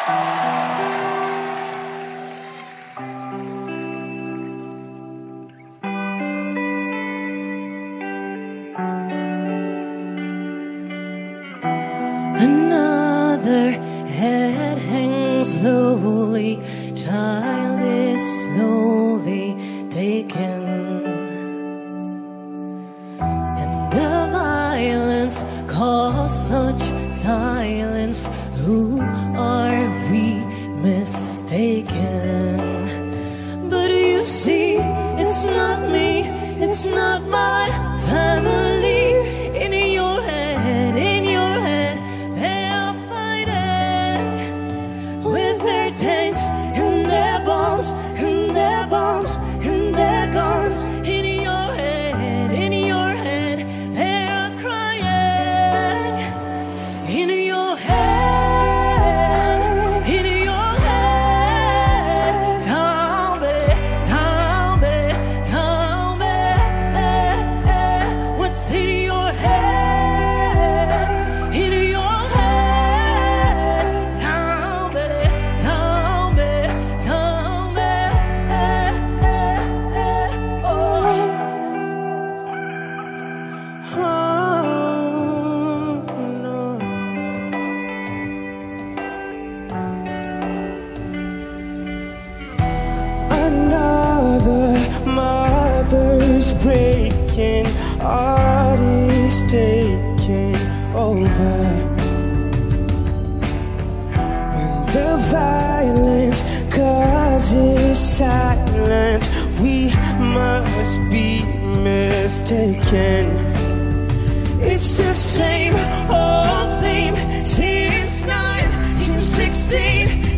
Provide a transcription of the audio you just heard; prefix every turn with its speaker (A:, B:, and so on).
A: Another head hangs lowly, child is slowly taken, and the violence caused such silence. Who are we mistaken? But you see, it's not me, it's not my family. In your head, they are fighting with their tanks and their bombs and their bombs and their guns. In your head, they are crying. In your head, zombie, zombie, zombie. What's in your head? In your head, zombie, zombie, zombie. Oh, no. Another mother's breaking, art is taking over. When the violence causes silence, we must be mistaken. It's the same old theme since 1916.